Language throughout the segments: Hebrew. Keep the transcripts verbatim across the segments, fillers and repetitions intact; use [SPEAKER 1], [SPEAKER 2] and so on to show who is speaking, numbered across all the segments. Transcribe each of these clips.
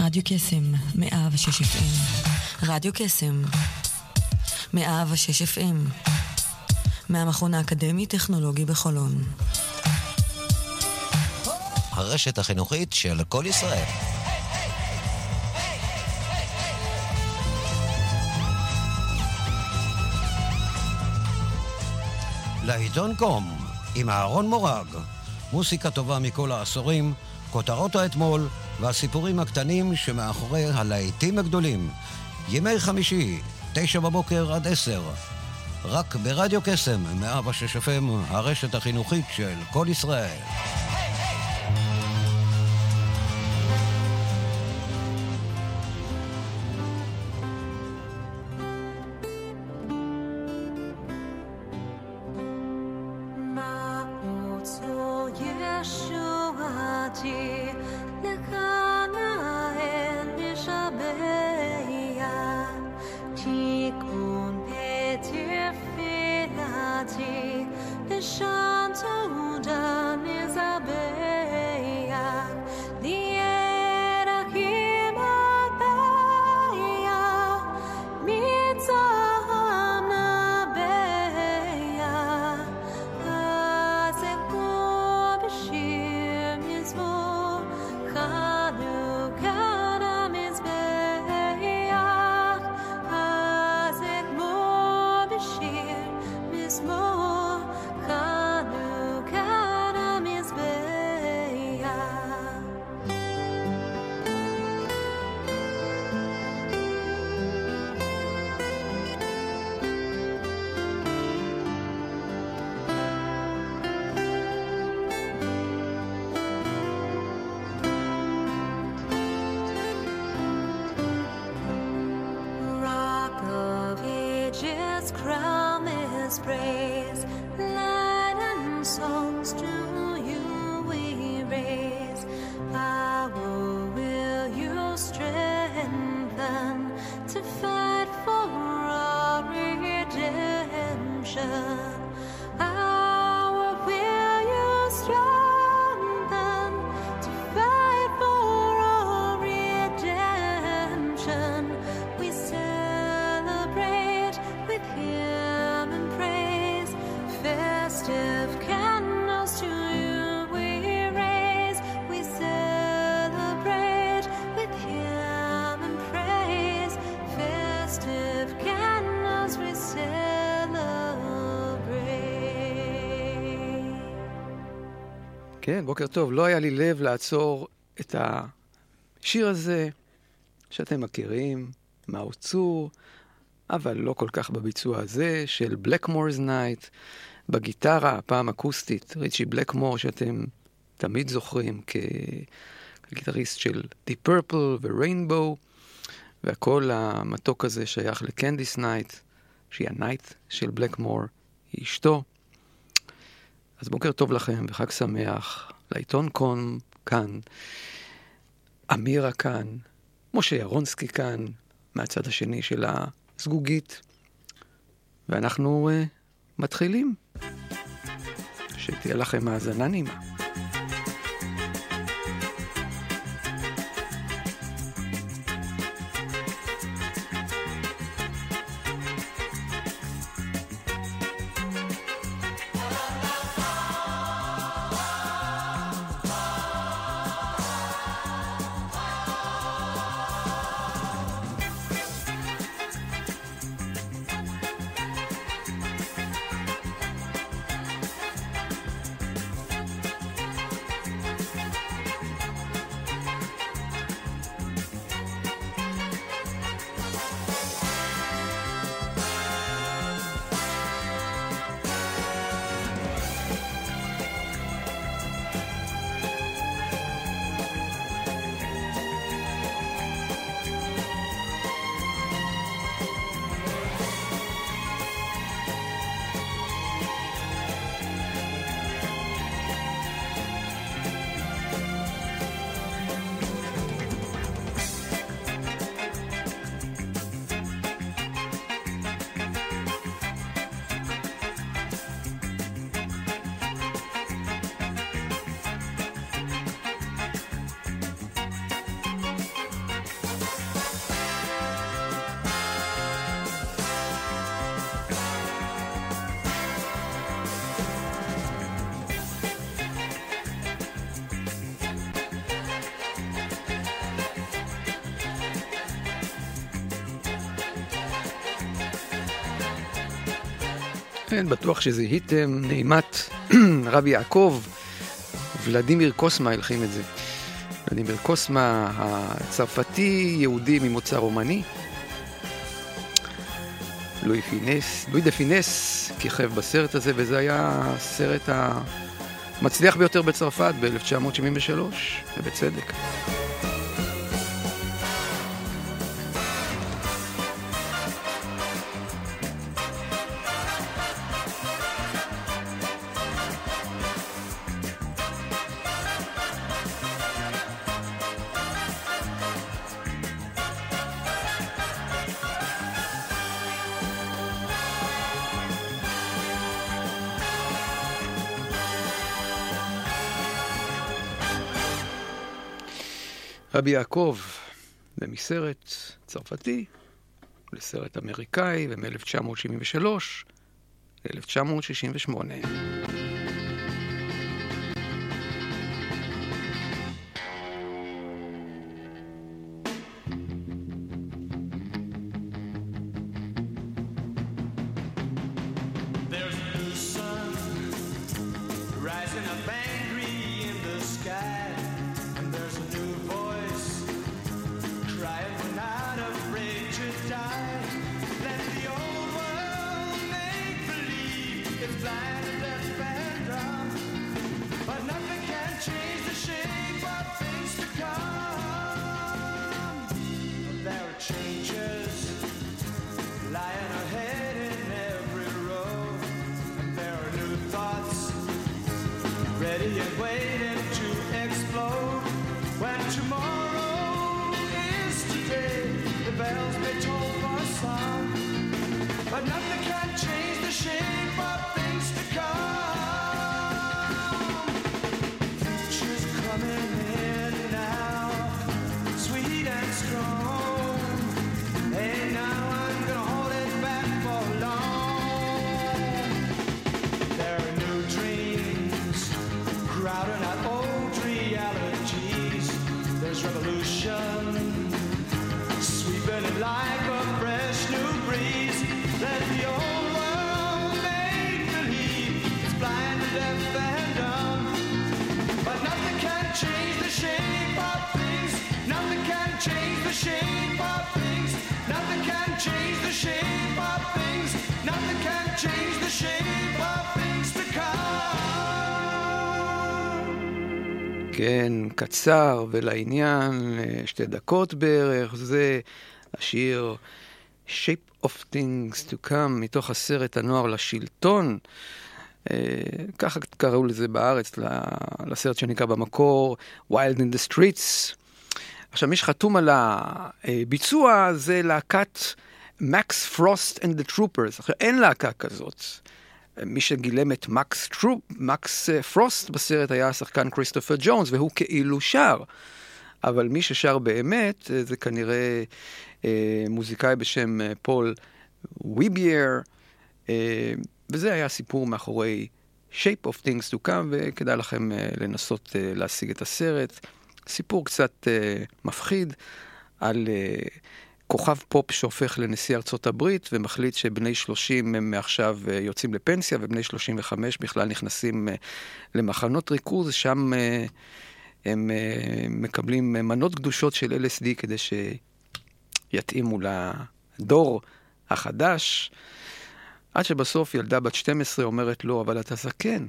[SPEAKER 1] רדיו קסם, מאה ושש אף אם. רדיו קסם, מאה ושש אף אם. מהמכון האקדמי-טכנולוגי בחולון.
[SPEAKER 2] הרשת החינוכית של כל ישראל. לעיתון קום, עם אהרון מורג. מוסיקה טובה מכל העשורים, כותרות האתמול והסיפורים הקטנים שמאחורי הלהיטים הגדולים. ימי חמישי, תשע בבוקר עד עשר. רק ברדיו קסם, מאה ושש אף אם, הרשת החינוכית של כל ישראל.
[SPEAKER 3] כן, בוקר טוב. לא היה לי לב לעצור את השיר הזה שאתם מכירים, מהו צור, אבל לא כל כך בביצוע הזה, של Blackmore's Night, בגיטרה, הפעם אקוסטית, ריצ'י בלקמור, שאתם תמיד זוכרים כגיטריסט של Deep Purple ו-Rainbow, והכל המתוק הזה שייך לקנדיס נייט, שהיא הנייט של בלקמור, היא אשתו. אז בוקר טוב לכם וחג שמח, לעיתון קום כאן, אמירה כאן, משה ירונסקי כאן, מהצד השני של הסגוגית, ואנחנו uh, מתחילים. שתהיה לכם האזנה נעימה. כן, בטוח שזיהיתם, נעימת רבי יעקב, ולדימיר קוסמה הלחין את זה. ולדימיר קוסמה, הצרפתי, יהודי ממוצא רומני. לואי פינס, לואי דה פינס כיכב בסרט הזה, וזה היה הסרט המצליח ביותר בצרפת ב-אלף תשע מאות שבעים ושלוש, ובצדק. רבי יעקב, ומסרט צרפתי לסרט אמריקאי, ומ-אלף תשע מאות שבעים ושלוש ל-אלף תשע מאות שישים ושמונה. כן, קצר ולעניין, שתי דקות בערך, זה השיר Shape of Things to Come, מתוך הסרט הנוער לשלטון, ככה קראו לזה בארץ, לסרט שנקרא במקור, Wild in the Streets. עכשיו, מי שחתום על הביצוע זה להקת Max Frost and the Troopers. עכשיו, אין להקה כזאת. מי שגילם את מקס טרופ, מקס פרוסט בסרט היה השחקן כריסטופר ג'ונס, והוא כאילו שר. אבל מי ששר באמת, זה כנראה אה, מוזיקאי בשם פול וויבייר, אה, וזה היה סיפור מאחורי Shape of Things to Come, וכדאי לכם אה, לנסות אה, להשיג את הסרט. סיפור קצת אה, מפחיד על אה, כוכב פופ שהופך לנשיא ארצות הברית, ומחליט שבני שלושים הם מעכשיו אה, יוצאים לפנסיה, ובני שלושים וחמש בכלל נכנסים אה, למחנות ריכוז, שם אה, הם אה, מקבלים מנות קדושות של אל אס די כדי שיתאימו לדור החדש, עד שבסוף ילדה בת שתים עשרה אומרת לו, אבל אתה זקן.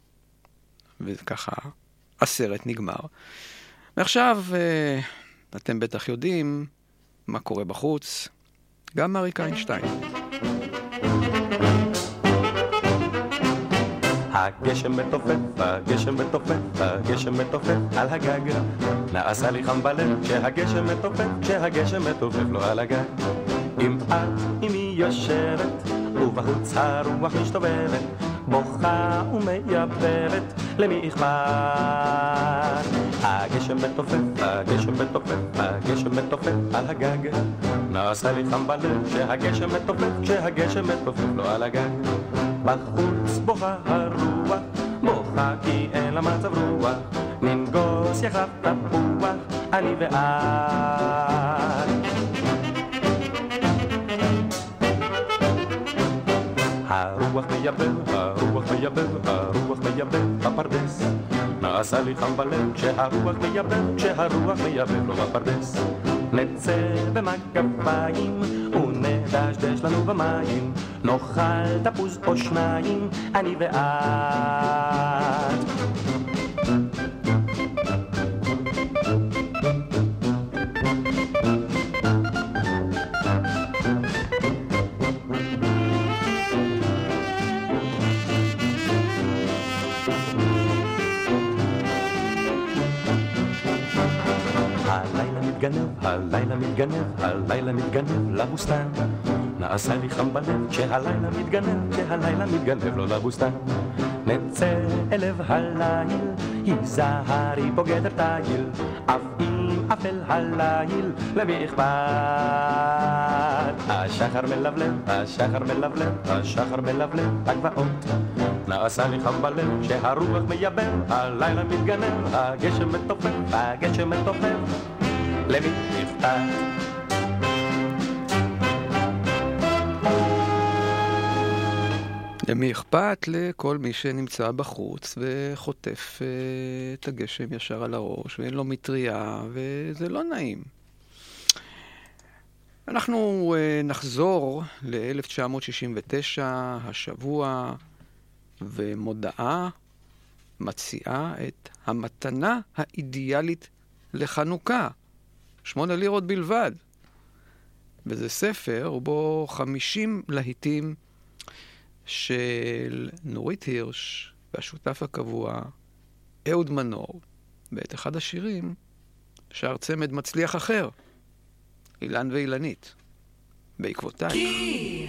[SPEAKER 3] וככה הסרט נגמר. ועכשיו אתם בטח יודעים מה קורה בחוץ, גם אריק איינשטיין.
[SPEAKER 4] הגשם מתופף, הגשם מתופף, הגשם מתופף על הגג. נעשה לי חם בלב כשהגשם מתופף, כשהגשם מתופף לו על הגג. אם את עמי יושבת ובחוץ הרוח משתובבת, בוכה ומייבבת, למי אכפת? הגשם מתופף, הגשם מתופף, הגשם מתופף על הגג. נעשה לי חם בלב כשהגשם מתופף, כשהגשם מתופף לו על הגג. בחוץ בוכה הרוח, בוכה כי אין לה מצב רוח, ננגוס יחד תפוח, אני ואת. הרוח הרוח מייבב, הרוח מייבב, הרוח מייבב בפרדס. נעשה לי חם בלב כשהרוח מייבב, כשהרוח מייבב לו בפרדס. נצא במגפיים ונדשדש לנו במים, נאכל תפוז או שניים, אני ואת. הלילה מתגנב, הלילה מתגנב לבוסתן. נעשה לי חם בלב כשהלילה מתגנב, כשהלילה מתגנב לו לבוסתן. נצא אל לב הליל, היזהרי בוגדר תיל, אף אם אפל הליל, למי אכפת? השחר מלבלב, השחר מלבלב, השחר מלבלב בגבעות. נעשה לי חם בלב כשהרוח מייבב, הלילה מתגנב, הגשם מתופף, הגשם מתופף, למי אכפת?
[SPEAKER 3] למי אכפת? לכל מי שנמצא בחוץ וחוטף את הגשם ישר על הראש ואין לו מטריה וזה לא נעים. אנחנו נחזור ל-אלף תשע מאות שישים ותשע השבוע, ומודעה מציעה את המתנה האידיאלית לחנוכה, שמונה לירות בלבד. וזה ספר ובו חמישים להיטים של נורית הירש והשותף הקבוע אהוד מנור. ואת אחד השירים שר צמד מצליח אחר, אילן ואילנית, בעקבותייך.
[SPEAKER 5] כי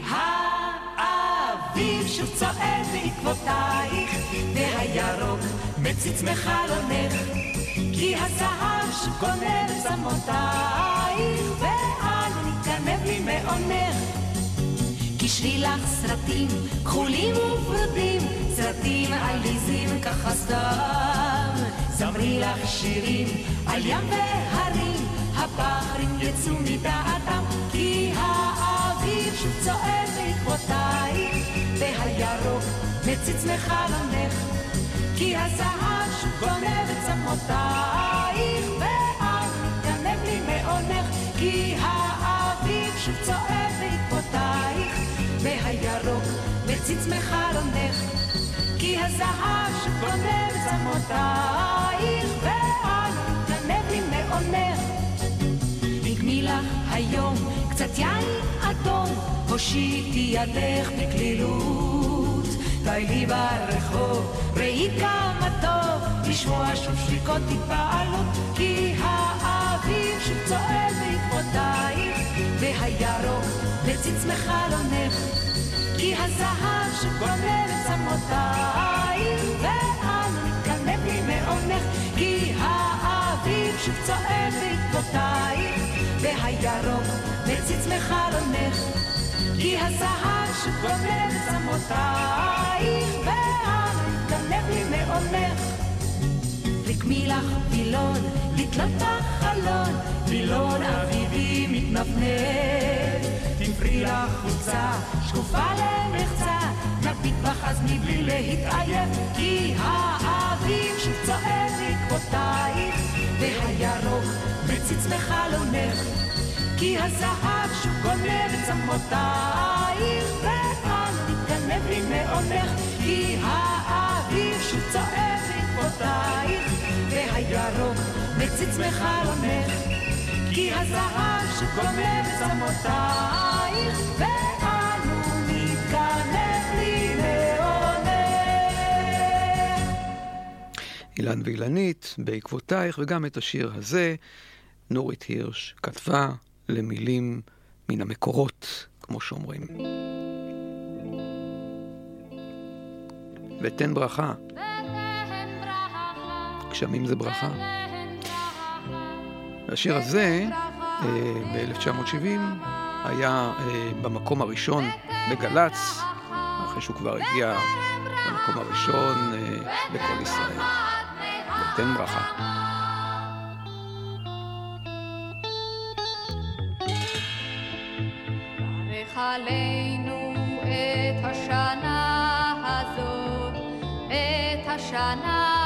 [SPEAKER 5] האביב שוב צועד בעקבותייך, והירוק מציץ מחלונך, כי הזהב שוב גונב צמותייך, ואל נתגנב לי מעונך. כי שבי לך סרטים כחולים ופרודים, סרטים עליזים ככה סתם, זמרי לך שירים על ים והרים, הבחרים יצאו מדעתם. כי האביב שוב צועד בעקבותייך, והירוק מציץ מחלונך, כי הזהב שוב גונב את צמותייך, ואל נתגנב לי מעונך. כי האביב שוב צועד בעקבותייך, והירוק מציץ מחלונך, כי הזהב שוב גונב את צמותייך, ואל נתגנב לי מעונך. נגמי לך היום קצת יין אדום, הושיטי ידך בקלילות, די לי ברחוב ראי כמה טוב, לשמוע שוב שריקות התפעלות. כי האביב שוב צועד בעקבותייך, והירוק מציץ מחלונך, כי הזהב שוב גונב את צמותייך, ואל נתגנב לי מעונך. כי האביב שוב צועד בעקבותייך, והירוק מציץ מחלונך, כי הזהב שוב גונב את צמותייך, ואל נתגנב לי מעונך. רקמי לך וילון לתלות בחלון, וילון אביבי מתנפנף, תפרי לך חולצה שקופה למחצה, נביט בך אז מבלי להתעייף. כי האביב שוב צועד בעקבותייך, והירוק מציץ מחלונך, כי הזהב שוב גונב את צמותייך, ואל נתגנב לי מעונך. כי האביב שוב צועד בעקבותייך, והירוק מציץ מחלונך, כי הזהב שוב גונב את צמותייך, ואל נתגנב לי מעונך.
[SPEAKER 3] אילן ואילנית, בעקבותייך, וגם את השיר הזה נורית הירש כתבה למילים מן המקורות, כמו שאומרים. ותן ברכה. גשמים זה ברכה. השיר הזה ב-אלף תשע מאות שבעים היה במקום הראשון בגלץ, אחרי שהוא כבר הגיע במקום הראשון בכל ישראל. ותן ברכה.
[SPEAKER 6] עלינו את השנה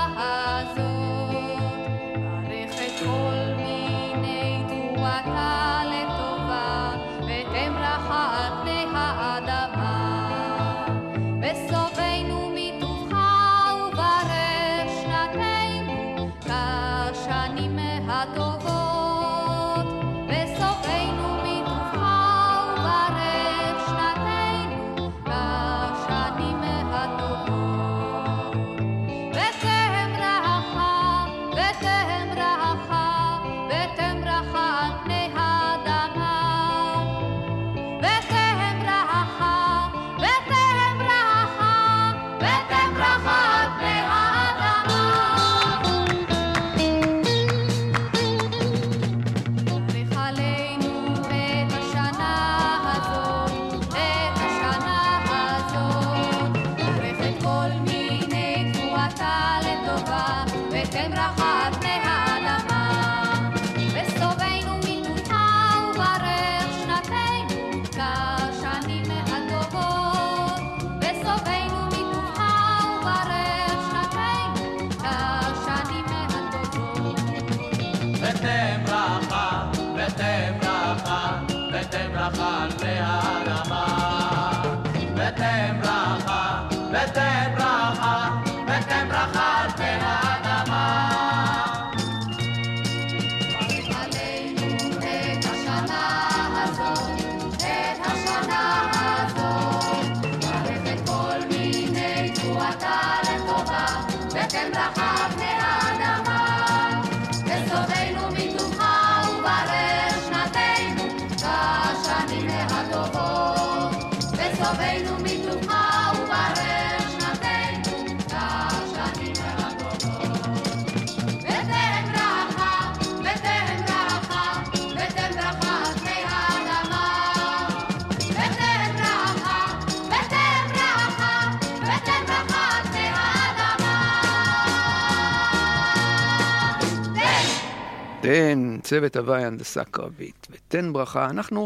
[SPEAKER 3] תן, צוות הוואי הנדסה קרבית, ותן ברכה. אנחנו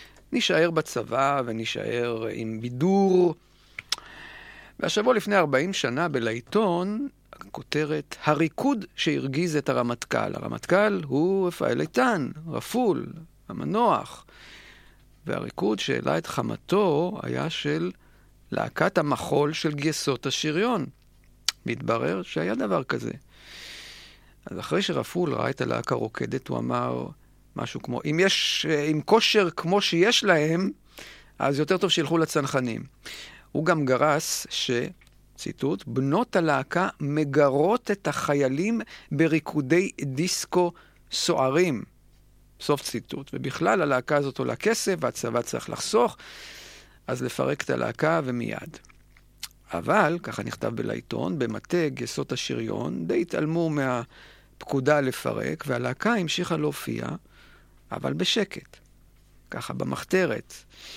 [SPEAKER 3] נשאר בצבא ונשאר עם בידור. והשבוע לפני ארבעים שנה בלעיתון, הכותרת, הריקוד שהרגיז את הרמטכ"ל. הרמטכ"ל הוא רפאל איתן, רפול, המנוח. והריקוד שהעלה את חמתו היה של להקת המחול של גייסות השריון. מתברר שהיה דבר כזה. אז אחרי שרפול ראה את הלהקה רוקדת, הוא אמר משהו כמו, אם יש, עם כושר כמו שיש להם, אז יותר טוב שילכו לצנחנים. הוא גם גרס ש, ציטוט, בנות הלהקה מגרות את החיילים בריקודי דיסקו סוערים. סוף ציטוט. ובכלל הלהקה הזאת עולה כסף, והצבא צריך לחסוך, אז לפרק את הלהקה ומיד. אבל, ככה נכתב בלעיתון, במטה גייסות השריון, די התעלמו מהפקודה לפרק, והלהקה המשיכה להופיע, אבל בשקט. ככה במחתרת.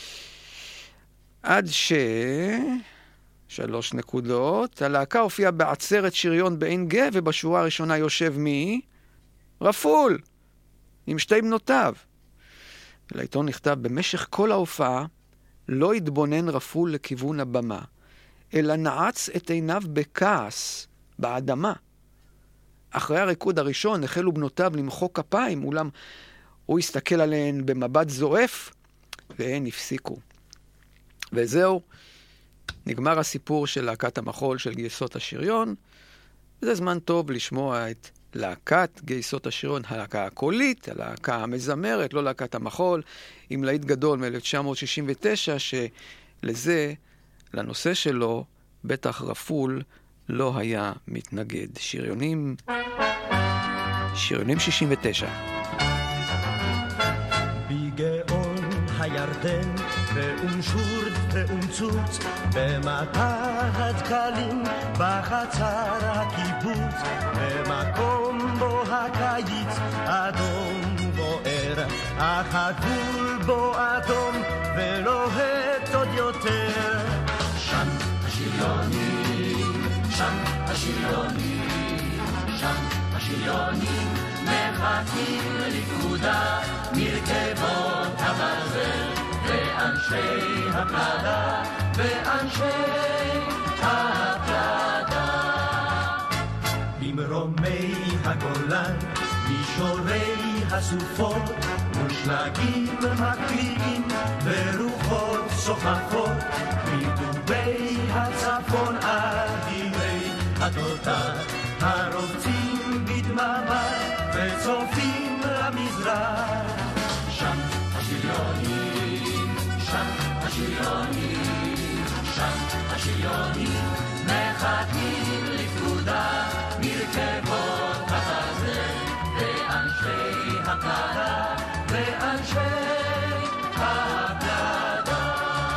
[SPEAKER 3] עד ש... שלוש נקודות, הלהקה הופיעה בעצרת שריון בעין גה, ובשורה הראשונה יושב מי? רפול, עם שתי בנותיו. בלעיתון נכתב, במשך כל ההופעה, לא התבונן רפול לכיוון הבמה, אלא נעץ את עיניו בכעס, באדמה. אחרי הריקוד הראשון החלו בנותיו למחוא כפיים, אולם הוא הסתכל עליהן במבט זועף, והן הפסיקו. וזהו, נגמר הסיפור של להקת המחול של גייסות השריון. זה זמן טוב לשמוע את להקת גייסות השריון, הלהקה הקולית, הלהקה המזמרת, לא להקת המחול, עם להיט גדול מ-אלף תשע מאות שישים ותשע, שלזה, לנושא שלו, בטח רפול לא היה מתנגד. שריונים, שריונים שישים ותשע.
[SPEAKER 6] בגאון הירדן, באונשורט ואונצוץ, במטר הדקלים, בחצר הקיבוץ, במקום בו הקיץ אדום בוער, אך הגבול בו אדום ולוהט עוד יותר. שם השריונים, שם השריונים, שם השריונים, מחכים לפקודה, מרכבות הברזל, ואנשי הפלדה, ואנשי הפלדה. במרומי הגולן, מישורי הסופות, מושלגים מקליעים, ורוחות סוחפות, מדובי הצפון עד גילי התותח, הרובצים בדממה וצופים למזרח. שם השריונים, שם השריונים, שם השריונים, מחכים לפקודה, מרכבות הברזל, ואנשי הפלדה, ואנשי הפלדה.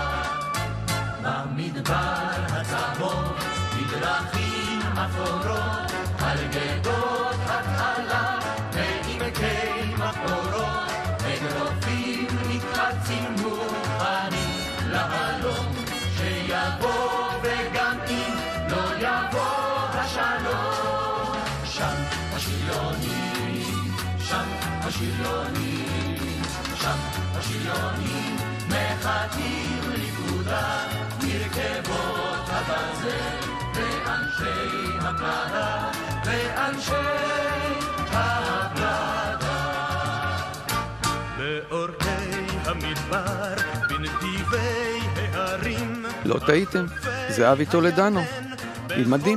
[SPEAKER 6] במדבר הצהוב, בדרכים אפורות, על גדות התעלה, ועמקי מחבורות, אגרופים מתחצים מוכנים להלום, שיבוא וגם אם לא יבוא השלום. שם השריונים, שם השריונים, שם השריונים, מחכים לפקודה, מרכבות הברזל, ואנשי הפלדה, ואנשי הפלדה. באורכי המדבר, בנתיבי ההרים,
[SPEAKER 3] לא טעיתם, זה אבי טולדנו, עם מדים.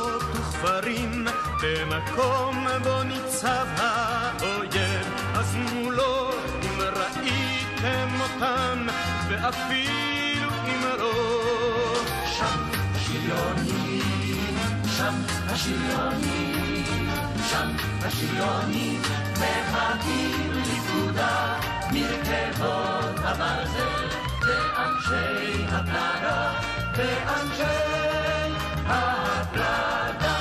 [SPEAKER 6] במקום בו ניצב האויב, אז מולו אם ראיתם אותם, ואפילו אם לא. שם השריונים, שם השריונים, שם השריונים, מחכים לפקודה, מרכבות הברזל, ואנשי הפלדה, ואנשי הפלדה.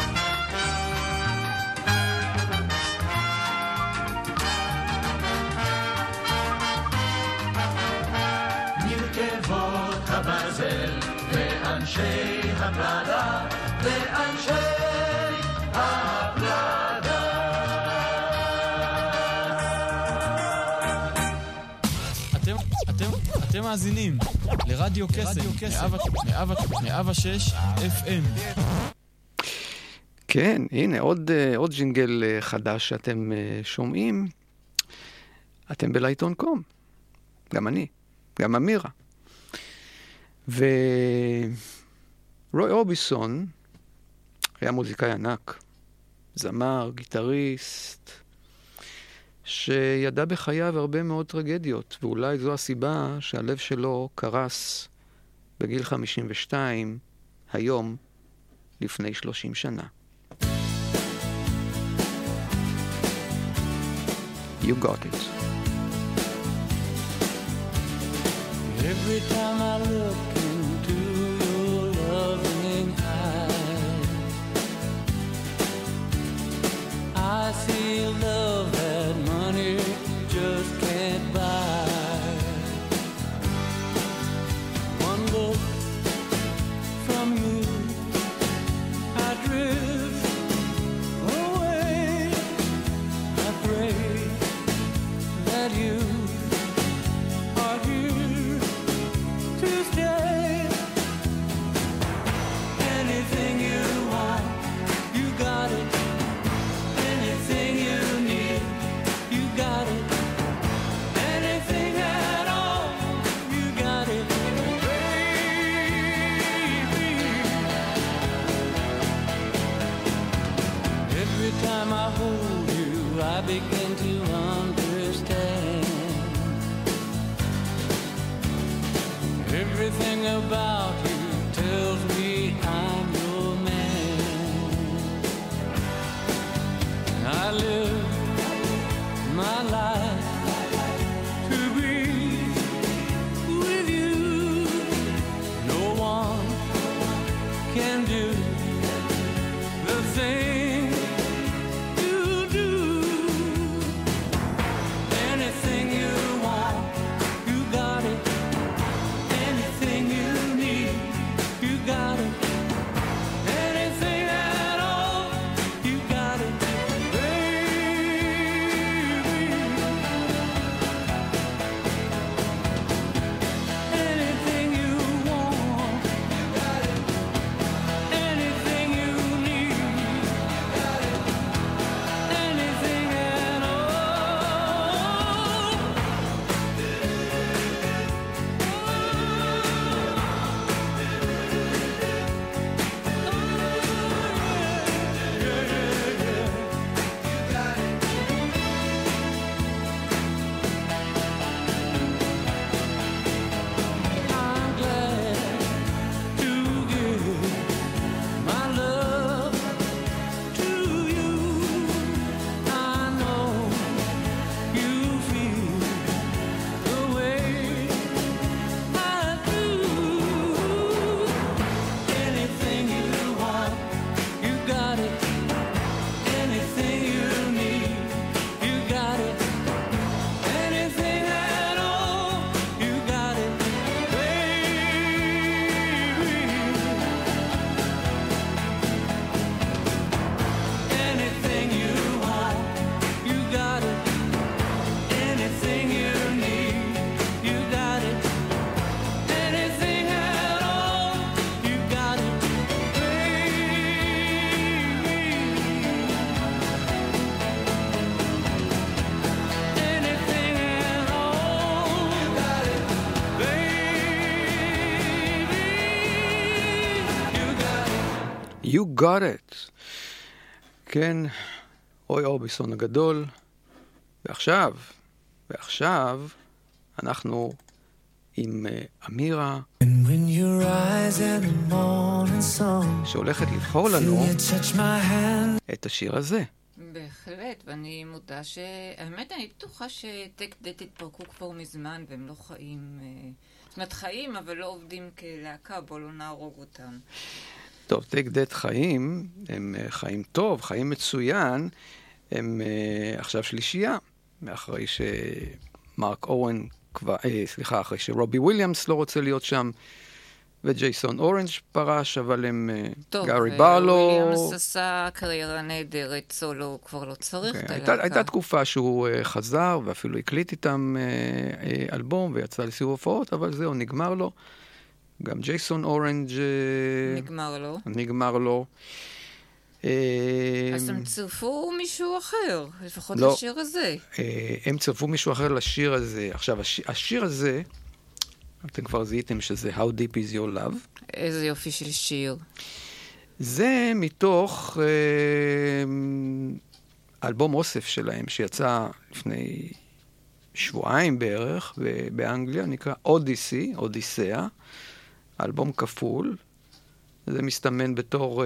[SPEAKER 6] מרכבות הברזל, ואנשי הפלדה, ואנשי הפלדה.
[SPEAKER 7] אתם, אתם, אתם מאזינים לרדיו קסם, מאה ושש אף אם.
[SPEAKER 3] כן, הנה, עוד, עוד ג'ינגל חדש שאתם שומעים. אתם בלייטון קום. גם אני, גם אמירה. ורוי אורביסון היה מוזיקאי ענק, זמר, גיטריסט, שידע בחייו הרבה מאוד טרגדיות, ואולי זו הסיבה שהלב שלו קרס בגיל חמישים ושתיים, היום, לפני שלושים שנה. You got it.
[SPEAKER 8] Every time I look into your loving eyes, I see love that money just can't buy. One look from you, I drift away. I pray that you are here to stay. Anything you want, you got it. Anything you need, you got it. Anything at all, you got it, baby. Every time I hold you, I begin to understand. Everything about you tells me I'm your man. I live my life to be with you. No one can do the thing you do. Anything you want, you got it. Anything you need, you got it. Anything at all, you got it, baby.
[SPEAKER 3] You got it. כן, רוי אורביסון הגדול. ועכשיו, ועכשיו, אנחנו עם uh, אמירה, שהולכת לבחור לנו את השיר הזה.
[SPEAKER 9] בהחלט, ואני מודה שהאמת אני בטוחה שטק דט התפרקו כבר מזמן והם לא חיים, זאת אומרת חיים אבל לא עובדים כלהקה, בוא לא נהרוג אותם.
[SPEAKER 3] טוב, טק דט חיים, הם חיים טוב, חיים מצוין, הם uh, עכשיו שלישייה, מאחרי שמרק אורן כבר, אה, סליחה, אחרי שרובי וויליאמס לא רוצה להיות שם, וג'ייסון אורנג' פרש, אבל הם
[SPEAKER 9] טוב,
[SPEAKER 3] גארי ברלו.
[SPEAKER 9] וויליאמס עשה קריירה נהדרת, סולו כבר לא צריך
[SPEAKER 3] okay,
[SPEAKER 9] את
[SPEAKER 3] הייתה,
[SPEAKER 9] הלהקה.
[SPEAKER 3] הייתה תקופה שהוא uh, חזר, ואפילו הקליט איתם uh, uh, אלבום, ויצא לסיבוב הופעות, אבל זהו, נגמר לו. גם ג'ייסון אורנג' uh,
[SPEAKER 9] נגמר לו.
[SPEAKER 3] נגמר לו.
[SPEAKER 9] אז הם צירפו מישהו אחר, לפחות
[SPEAKER 3] לא,
[SPEAKER 9] לשיר הזה.
[SPEAKER 3] הם צירפו מישהו אחר לשיר הזה. עכשיו, השיר, השיר הזה, אתם כבר זיהיתם שזה How Deep Is Your Love.
[SPEAKER 9] איזה יופי של שיר.
[SPEAKER 3] זה מתוך אלבום אוסף שלהם, שיצא לפני שבועיים בערך, באנגליה, נקרא אודיסי, אודיסאה, אלבום כפול. זה מסתמן בתור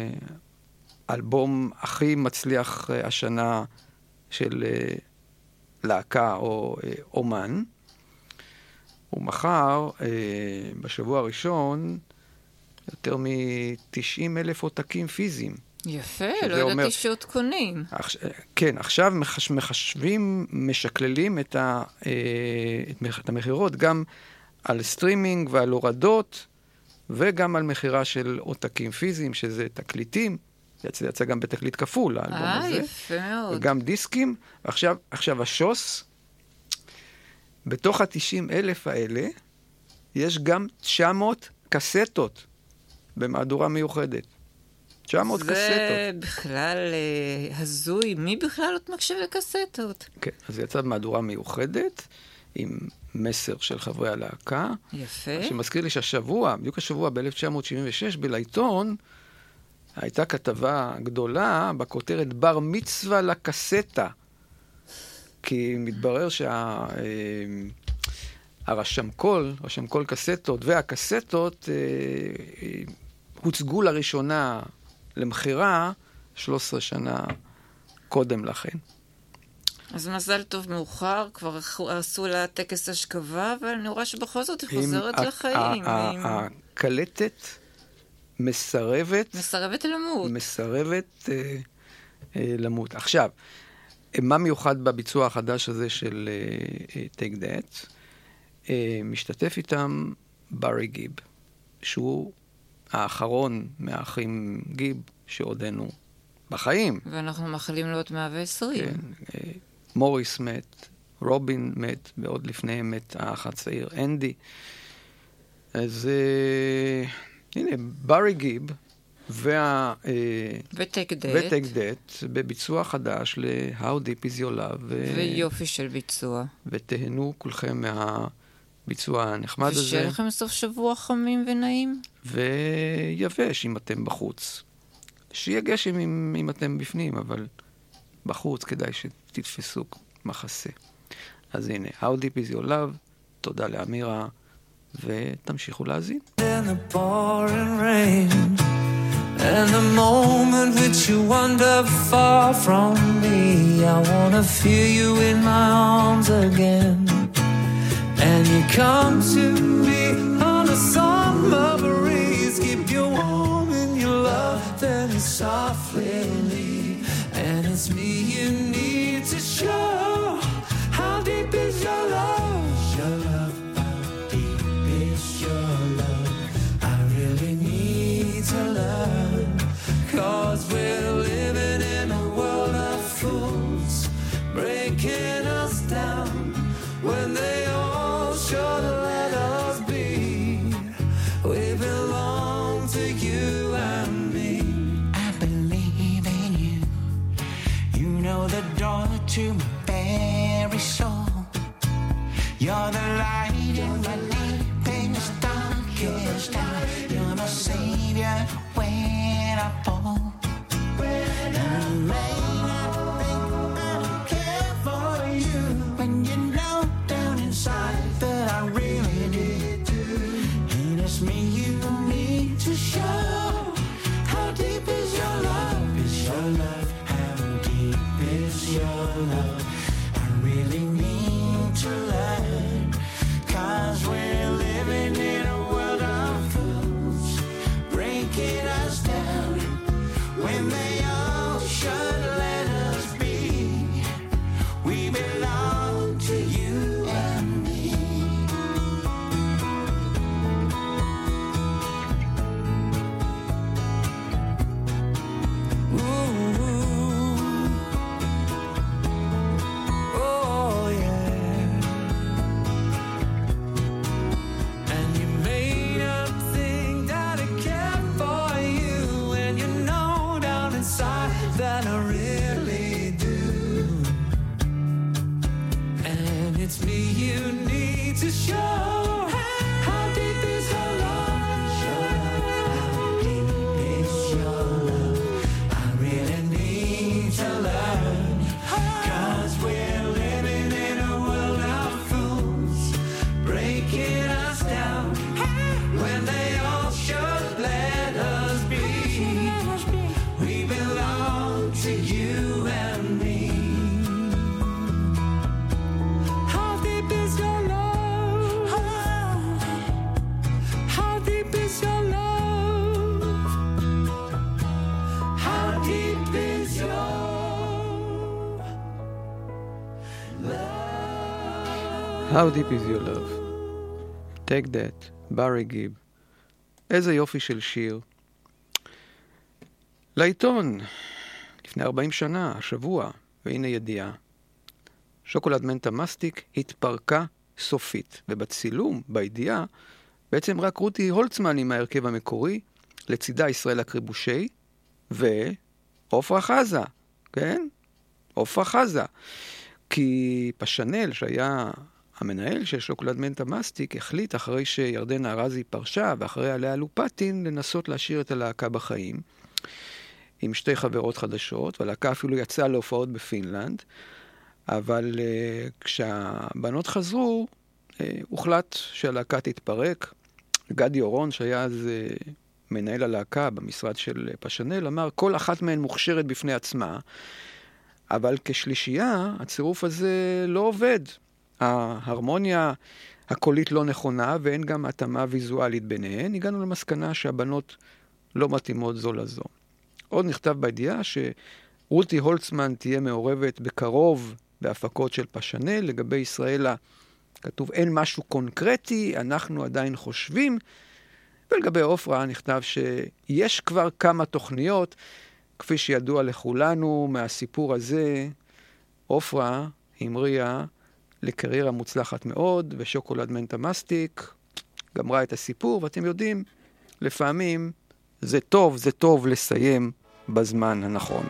[SPEAKER 3] אלבום הכי מצליח השנה של להקה או אומן. הוא מכר בשבוע הראשון יותר מ-תשעים אלף עותקים פיזיים.
[SPEAKER 9] יפה, לא ידעתי שעוד קונים.
[SPEAKER 3] כן, עכשיו מחשבים, משקללים את המחירות גם על סטרימינג ועל הורדות, וגם על מחירה של עותקים פיזיים, שזה תקליטים. יצא, יצא גם בתקליט כפול, האלבום
[SPEAKER 9] אה,
[SPEAKER 3] הזה.
[SPEAKER 9] יפה מאוד.
[SPEAKER 3] וגם דיסקים. עכשיו, עכשיו השוס, בתוך ה-תשעים אלף האלה, יש גם תשע מאות קסטות במהדורה מיוחדת. תשע מאות קסטות.
[SPEAKER 9] זה בכלל אה, הזוי. מי בכלל עוד מקשיב לקסטות?
[SPEAKER 3] כן, אז יצא במהדורה מיוחדת, עם מסר של חברי הלהקה.
[SPEAKER 9] יפה.
[SPEAKER 3] שמזכיר לי שהשבוע, בדיוק השבוע ב-אלף תשע מאות שבעים ושש, בעיתון, הייתה כתבה גדולה בכותרת בר מצווה לקסטה. כי מתברר שהרשמקול, רשמקול קסטות והקסטות הוצגו לראשונה למחירה שלוש עשרה שנה קודם לכן.
[SPEAKER 9] אז מזל טוב מאוחר, כבר עשו לה טקס השכבה, אבל אני רואה שבכל זאת היא חוזרת לחיים.
[SPEAKER 3] הקלטת מסרבת...
[SPEAKER 9] מסרבת למות.
[SPEAKER 3] מסרבת אה, אה, למות. עכשיו, מה מיוחד בביצוע החדש הזה של אה, Take That? אה, משתתף איתם ברי גיב, שהוא האחרון מהאחים גיב שעודנו בחיים.
[SPEAKER 9] ואנחנו מאחלים לו את מאה ועשרים.
[SPEAKER 3] כן. אה, מוריס מת, רובין מת, ועוד לפניהם מת האח הצעיר, אנדי. אז... אה, הנה, ברי גיב וה...
[SPEAKER 9] וטק דט.
[SPEAKER 3] וטק דט, בביצוע חדש ל-How Deep Is Your Love.
[SPEAKER 9] ויופי של ביצוע.
[SPEAKER 3] ותהנו כולכם מהביצוע הנחמד הזה.
[SPEAKER 9] ושיהיה לכם סוף שבוע חמים ונעים.
[SPEAKER 3] ויבש אם אתם בחוץ. שיהיה גשם אם, אם אתם בפנים, אבל בחוץ כדאי שתתפסו מחסה. אז הנה, How Deep Is Your Love, תודה לאמירה. ותמשיכו להזין.
[SPEAKER 8] In the pouring rain and the moment which you wander far from me, I wanna feel you in my arms again, and you come to me on a summer breeze, keep you warm in your love, then you softly leave, and it's me you need to show. How deep is your love? Your love. Cause we're living in a world of fools, breaking us down when they all should let us be. We belong to you and me. I believe in you. You know the door to my very soul. You're the light in my deepest, darkest hour. You're my savior when
[SPEAKER 10] when I fall. And you may not think I care for you when you know down inside that I really need to. And it's me you need to show. How deep is your love? Is your love? How deep is your love? I really need to learn. 'Cause we're living in a world of fools, breaking us down when they all should let us be. We belong to you and me. Ooh, oh yeah. And you made up think that I care for you, and you know down inside that I really do. And it's me you need to show. How deep is your love? How deep is your love? I really need to learn. 'Cause we're living in a world of fools, breaking us down when they all should let us be. We belong to you and me. How deep is your love? How deep is your love? How deep is your love?
[SPEAKER 3] How deep is your love? Take that, ברי גיב. איזה יופי של שיר. לעיתון, לפני ארבעים שנה, השבוע, והנה ידיעה. שוקולד מנטה מסטיק התפרקה סופית, ובצילום, בידיעה, בעצם רק רותי הולצמן עם ההרכב המקורי, לצידה ישראל הקריבושי, ועופרה חזה, כן? עופרה חזה. כי פשנל, שהיה המנהל של שוקולד מנטה מסטיק, החליט אחרי שירדנה ארזי פרשה, ואחרי עליה לופטין, לנסות להשאיר את הלהקה בחיים, עם שתי חברות חדשות, והלהקה אפילו יצאה להופעות בפינלנד, אבל uh, כשהבנות חזרו, uh, הוחלט שהלהקה תתפרק. גדי אורון, שהיה אז uh, מנהל הלהקה במשרד של uh, פשנל, אמר, כל אחת מהן מוכשרת בפני עצמה, אבל כשלישייה, הצירוף הזה לא עובד. ההרמוניה הקולית לא נכונה, ואין גם התאמה ויזואלית ביניהן. הגענו למסקנה שהבנות לא מתאימות זו לזו. עוד נכתב בידיעה שרותי הולצמן תהיה מעורבת בקרוב בהפקות של פשנל. לגבי ישראלה כתוב אין משהו קונקרטי, אנחנו עדיין חושבים. ולגבי עופרה נכתב שיש כבר כמה תוכניות, כפי שידוע לכולנו מהסיפור הזה. עופרה המריאה לקריירה מוצלחת מאוד, ושוקולד מנטה מסטיק גמרה את הסיפור, ואתם יודעים, לפעמים זה טוב, זה טוב לסיים בזמן הנכון.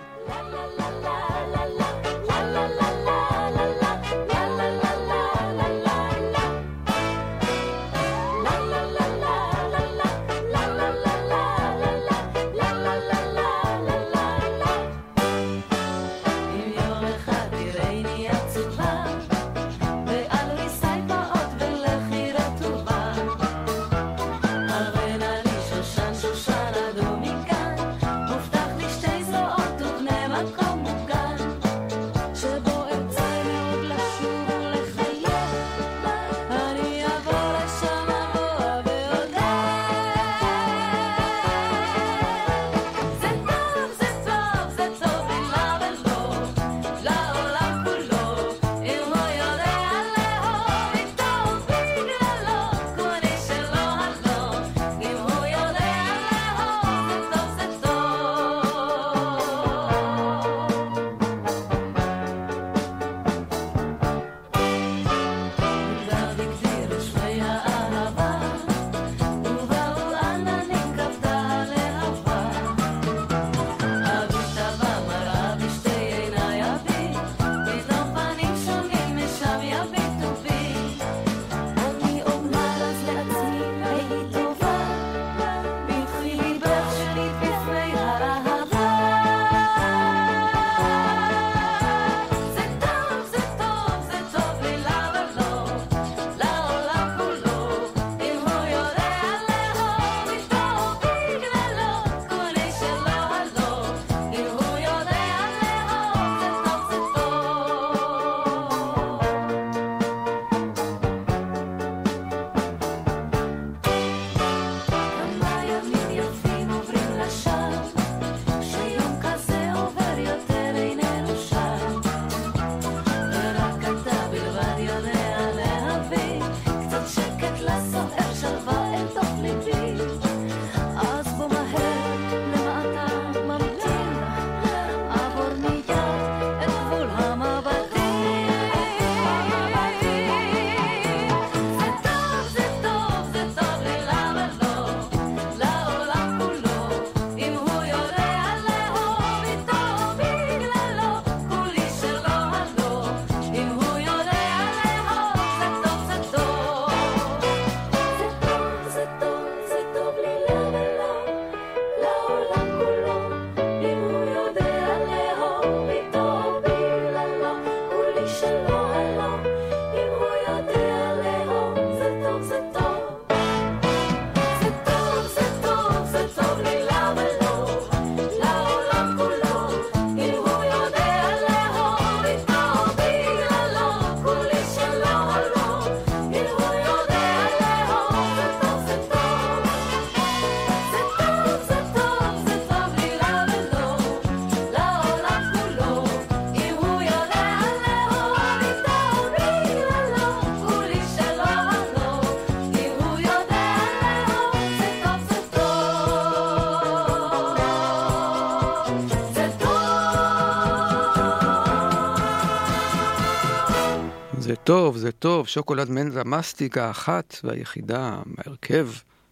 [SPEAKER 3] זה טוב, זה טוב, שוקולד מנזה מסטיק האחת והיחידה מהרכב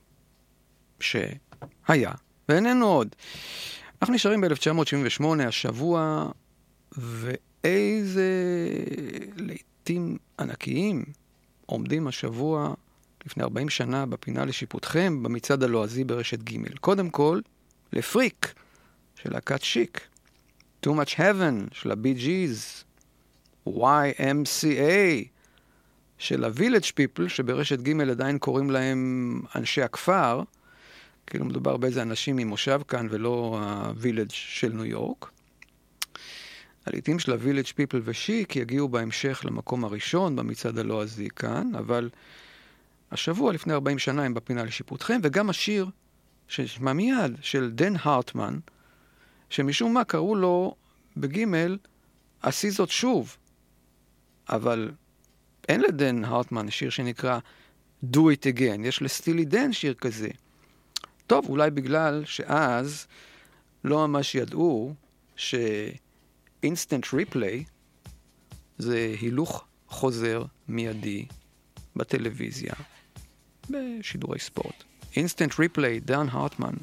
[SPEAKER 3] שהיה, ואיננו עוד. אנחנו נשארים ב-אלף תשע מאות שבעים ושמונה, השבוע, ואיזה לעיתים ענקיים עומדים השבוע לפני ארבעים שנה בפינה לשיפוטכם, במצעד הלועזי ברשת ג'. קודם כל, לפריק של להקת שיק, Too Much Heaven של ה-Bee Gees, וואי אם סי איי של ה-Village People, שברשת ג' עדיין קוראים להם אנשי הכפר, כאילו מדובר באיזה אנשים ממושב כאן ולא ה-Village של ניו יורק. הלעיתים של ה-Village People ושיק יגיעו בהמשך למקום הראשון במצעד הלועזי כאן, אבל השבוע לפני ארבעים שנה הם בפינה לשיפוטכם, וגם השיר שנשמע מיד של דן הרטמן, שמשום מה קראו לו בגימל עשי זאת שוב, אבל אין לדן הרטמן שיר שנקרא Do It Again, יש לסטילי דן שיר כזה. טוב, אולי בגלל שאז לא ממש ידעו ש-Instant Replay זה הילוך חוזר מיידי בטלוויזיה, בשידורי ספורט. Instant Replay, דן הרטמן.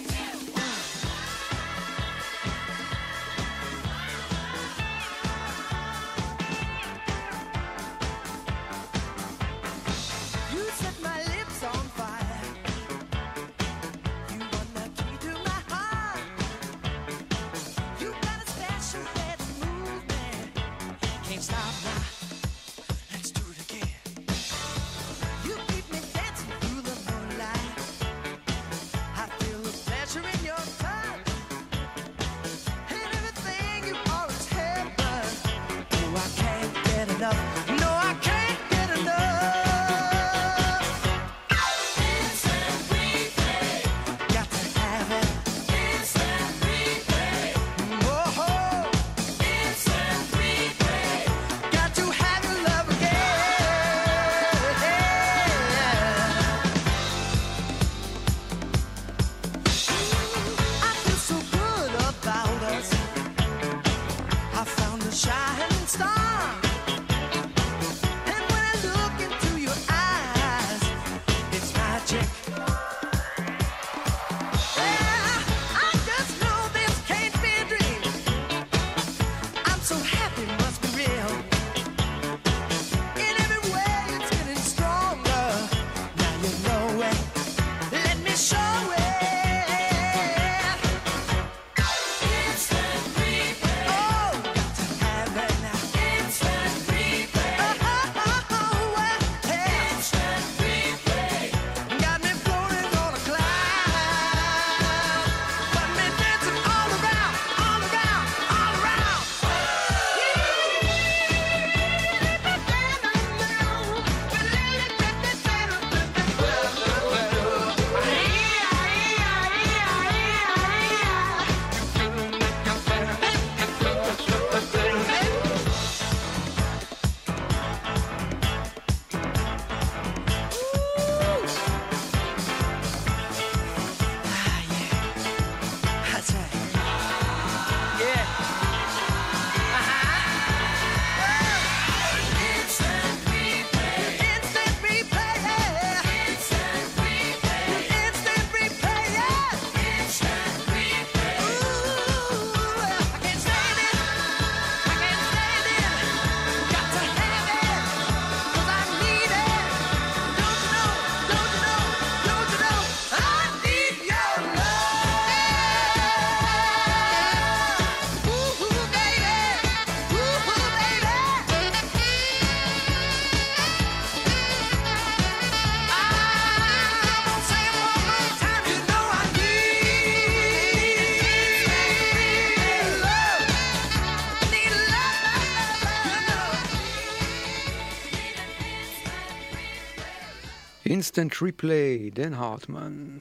[SPEAKER 3] Instant Replay, דן הרטמן,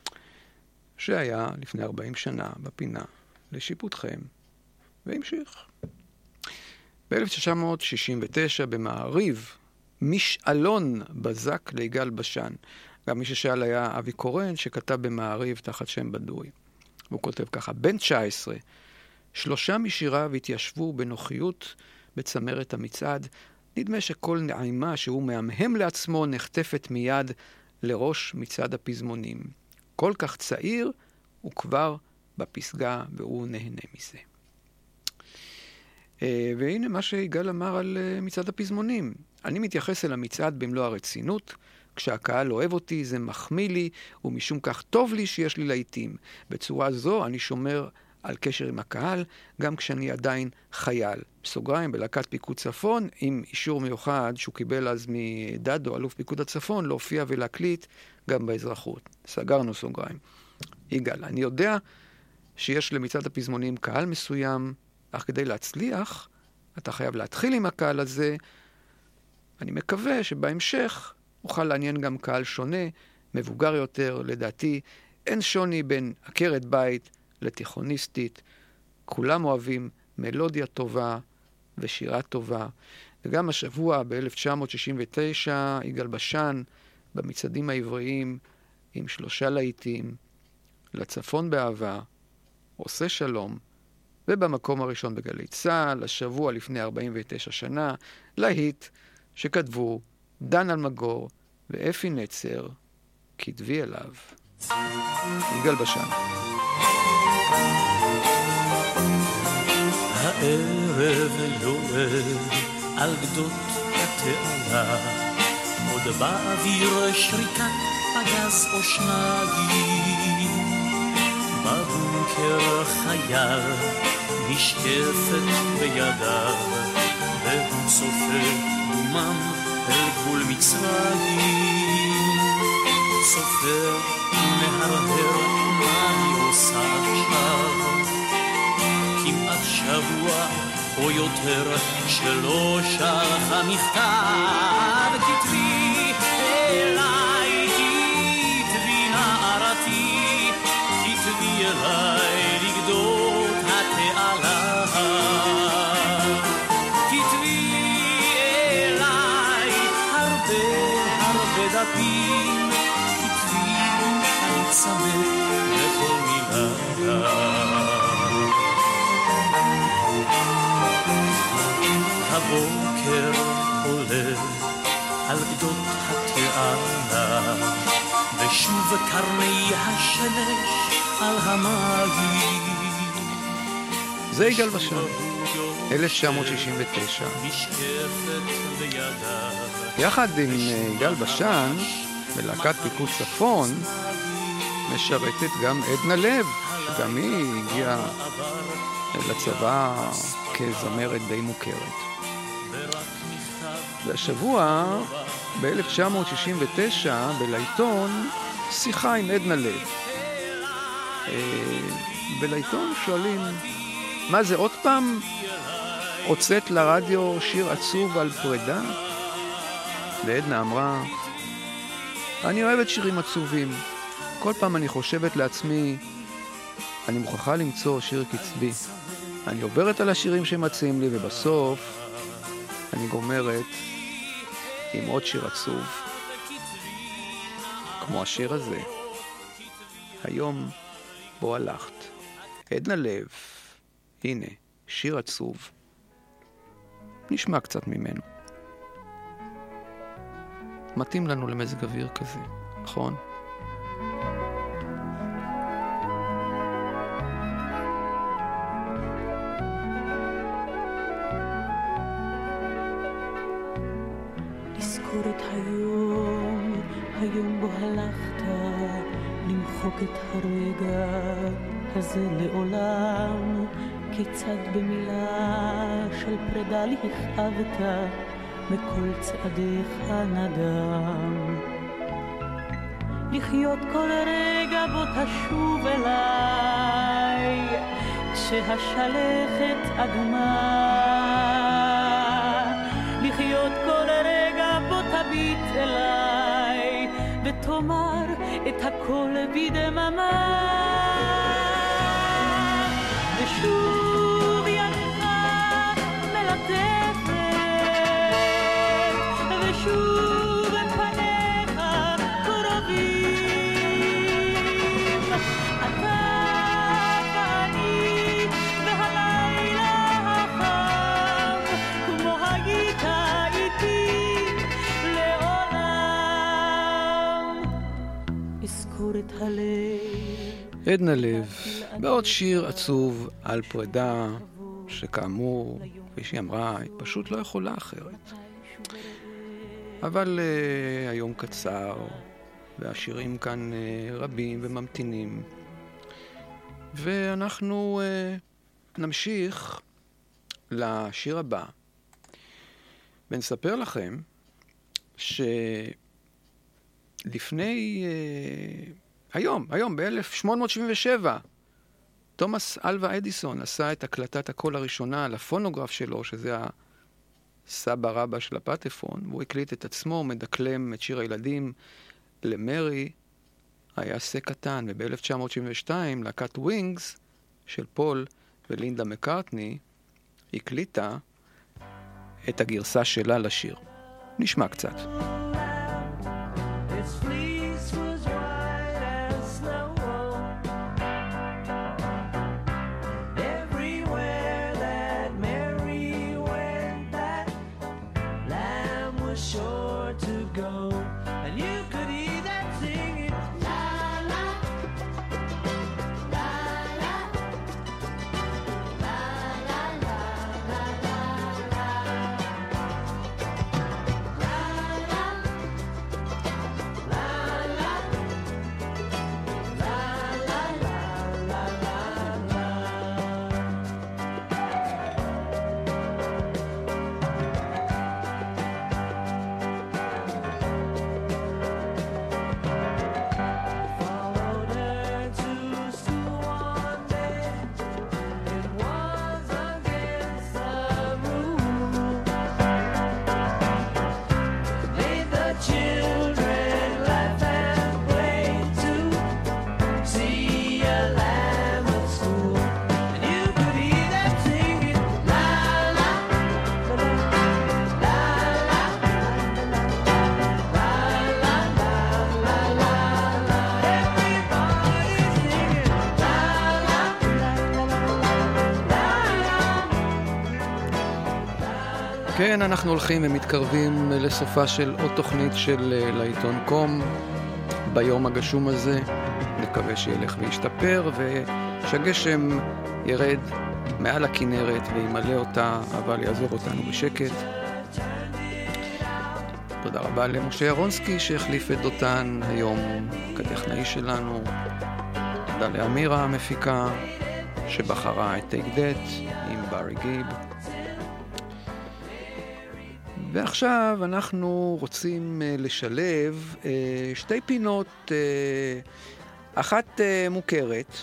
[SPEAKER 3] שהיה לפני ארבעים שנה בפינה לשיפוטכם, והמשיך. ב-אלף תשע מאות שישים ותשע במעריב, משאלון בזק ליגאל בשן. גם מי ששאל היה אבי קורן, שכתב במעריב תחת שם בדוי. והוא כותב ככה, בן תשע עשרה, שלושה משיריו התיישבו בנוחיות בצמרת המצעד, נדמה שכל נעימה שהוא מהמהם לעצמו נחטפת מיד לראש מצד הפזמונים. כל כך צעיר, הוא כבר בפסגה והוא נהנה מזה. והנה מה שיגאל אמר על מצד הפזמונים. אני מתייחס אל המצעד במלוא הרצינות. כשהקהל אוהב אותי זה מחמיא לי, ומשום כך טוב לי שיש לי להיטים. בצורה זו אני שומר על קשר עם הקהל, גם כשאני עדיין חייל. בסוגריים, בלהקת פיקוד צפון, עם אישור מיוחד שהוא קיבל אז מדדו, אלוף פיקוד הצפון, להופיע ולהקליט גם באזרחות. סגרנו סוגריים. יגאל, אני יודע שיש למצעד הפזמונים קהל מסוים, אך כדי להצליח, אתה חייב להתחיל עם הקהל הזה. אני מקווה שבהמשך אוכל לעניין גם קהל שונה, מבוגר יותר. לדעתי, אין שוני בין עקרת בית לתיכוניסטית. כולם אוהבים מלודיה טובה ושירה טובה. וגם השבוע, ב-אלף תשע מאות שישים ותשע, יגאל בשן, במצעדים העבריים, עם שלושה להיטים, לצפון באהבה, עושה שלום, ובמקום הראשון בגלי צה"ל, השבוע לפני ארבעים ותשע שנה, להיט שכתבו דן אלמגור ואפי נצר, כתבי אליו. יגאל בשן.
[SPEAKER 11] הערב לועד על גדות התעלה, עוד באוויר שריקת פגז או שנגים, בבונקר חייל נשקפת בידיו, והוא צופה דומם אל גבול מצרים, סופר מהרהר מה היא עושה עכשיו, כמעט שבוע או יותר שלא שלח המכתב. כתבי אליי, כתבי נערתי, כתבי אליי לגדות התעלה, כתבי אליי הרבה הרבה דפים, כתבי אני צמא לכל מילה. הבוקר עולה על גדות התעלה, ושוב קרני השמש על המים.
[SPEAKER 3] זה יגאל בשן, אלף תשע מאות שישים ותשע. יחד עם יגאל בשן, בלהקת פיקוד צפון, משרתת גם עדנה לב, שגם היא הגיעה לצבא כזמרת די מוכרת. והשבוע, ב-אלף תשע מאות שישים ותשע, בלעיתון, שיחה עם עדנה לב. בלעיתון שואלים, מה זה עוד פעם הוצאת לרדיו שיר עצוב על פרידה? ועדנה אמרה, אני אוהבת שירים עצובים. כל פעם אני חושבת לעצמי, אני מוכרחה למצוא שיר קצבי. אני עוברת על השירים שמציעים לי, ובסוף אני גומרת עם עוד שיר עצוב, כמו השיר הזה, היום בו הלכת. עדנה לב, הנה, שיר עצוב. נשמע קצת ממנו. מתאים לנו למזג אוויר כזה, נכון?
[SPEAKER 12] את היום, היום בו הלכת, למחוק את הרגע הזה לעולם, כיצד במילה של פרידה להכאבת, מכל צעדיך נדם. לחיות כל רגע בו תשוב אליי, כשהשלכת אדמה, לחיות כל רגע בו תביט אליי, ותאמר את הכל בדממה, ושוב ידך מלטפת, ושוב פניך קרובים, אתה ואני והלילה החם, כמו היית איתי
[SPEAKER 3] עדנה לב, בעוד שיר עצוב על פרידה, שכאמור, כפי שהיא אמרה, היא פשוט לא יכולה אחרת. אבל uh, היום קצר, והשירים כאן uh, רבים וממתינים. ואנחנו uh, נמשיך לשיר הבא, ונספר לכם שלפני... Uh, היום, היום, ב-אלף שמונה מאות שבעים ושבע, תומאס אלווה אדיסון עשה את הקלטת הקול הראשונה על הפונוגרף שלו, שזה הסבא רבא של הפטפון, והוא הקליט את עצמו, מדקלם את שיר הילדים למרי, היה סה קטן, וב-אלף תשע מאות שבעים ושתיים, להקת ווינגס של פול ולינדה מקארטני, הקליטה את הגרסה שלה לשיר. נשמע קצת. כן, אנחנו הולכים ומתקרבים לסופה של עוד תוכנית של לעיתון קום ביום הגשום הזה. נקווה שילך וישתפר ושהגשם ירד מעל הכנרת וימלא אותה, אבל יעזור אותנו בשקט. תודה רבה למשה ירונסקי שהחליף את דותן היום כטכנאי שלנו. תודה לאמירה המפיקה שבחרה את Take That עם ברי גיב. ועכשיו אנחנו רוצים לשלב שתי פינות, אחת מוכרת,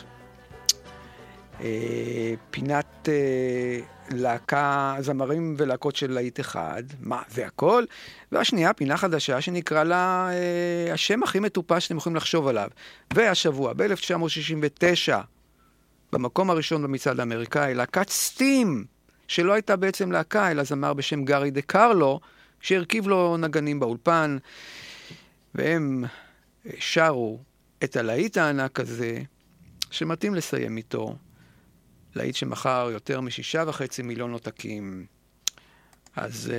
[SPEAKER 3] פינת להקה, זמרים ולהקות של להיט אחד, מה זה הכל, והשנייה פינה חדשה שנקרא לה השם הכי מטופש שאתם יכולים לחשוב עליו. והשבוע ב-אלף תשע מאות שישים ותשע, במקום הראשון במצעד האמריקאי, להקת סטים, שלא הייתה בעצם להקה, אלא זמר בשם גארי דה קרלו, שהרכיב לו נגנים באולפן, והם שרו את הלהיט הענק הזה, שמתאים לסיים איתו, להיט שמחר יותר משישה וחצי מיליון עותקים. אז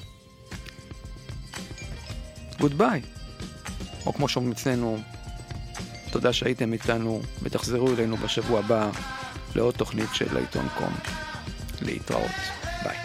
[SPEAKER 3] גוד ביי. או כמו שאומרים אצלנו, תודה שהייתם איתנו, ותחזרו אלינו בשבוע הבא לעוד תוכנית של לעיתון קום. להתראות. ביי.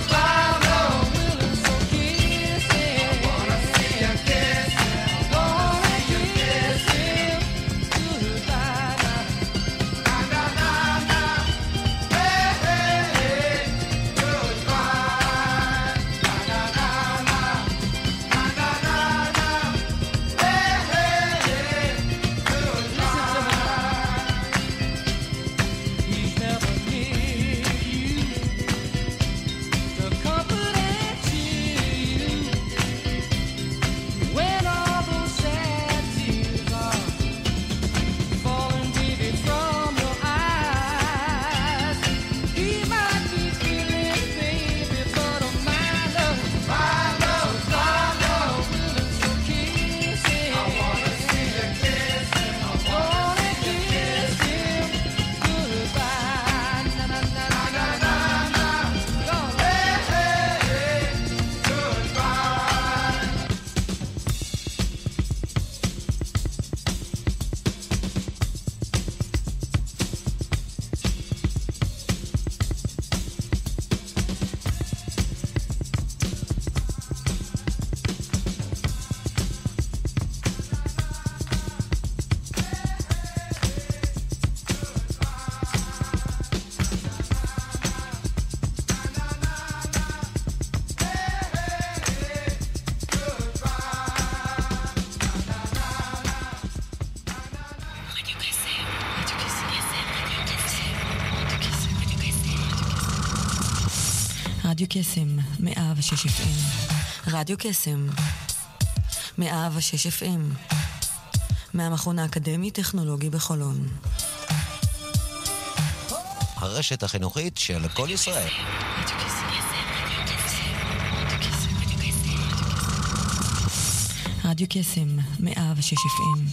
[SPEAKER 10] Go
[SPEAKER 1] רדיו קסם, מאה ושש אף אם. רדיו קסם, מאה ושש אף אם. מהמכון האקדמי-טכנולוגי בחולון.
[SPEAKER 2] הרשת החינוכית של כל ישראל.
[SPEAKER 1] רדיו קסם, מאה ושש אף אם.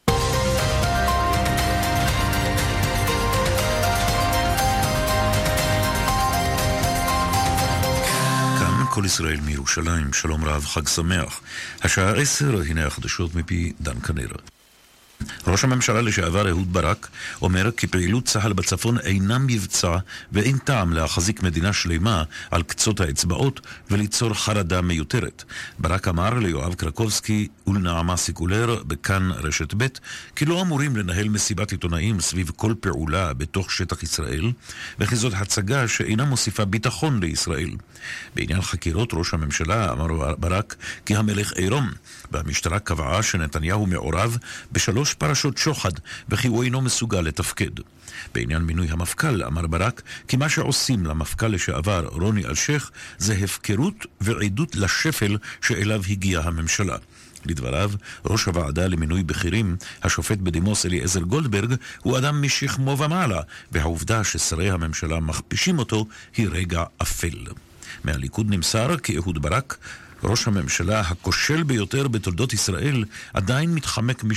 [SPEAKER 13] כל ישראל מירושלים, שלום רב, חג שמח. השעה עשר, הנה החדשות מפי דן כנר. ראש הממשלה לשעבר אהוד ברק אומר כי פעילות צה"ל בצפון אינה מבצע ואין טעם להחזיק מדינה שלמה על קצות האצבעות וליצור חרדה מיותרת. ברק אמר ליואב קרקובסקי ולנעמה סיקולר בכאן רשת ב' כי לא אמורים לנהל מסיבת עיתונאים סביב כל פעולה בתוך שטח ישראל, וכי זאת הצגה שאינה מוסיפה ביטחון לישראל. בעניין חקירות ראש הממשלה אמר ברק כי המלך עירום, והמשטרה קבעה שנתניהו מעורב בשלוש פרשות שוחד וכי הוא אינו מסוגל לתפקד. בעניין מינוי המפכ"ל אמר ברק כי מה שעושים למפכ"ל לשעבר רוני אלשיך זה הפקרות ועידות לשפל שאליו הגיעה הממשלה. לדבריו, ראש הוועדה למינוי בכירים, השופט בדימוס אליעזר גולדברג, הוא אדם משכמו ומעלה, והעובדה ששרי הממשלה מכפישים אותו היא רגע אפל. מהליכוד נמסר כי אהוד ברק, ראש הממשלה הכושל ביותר בתולדות ישראל, עדיין מתחמק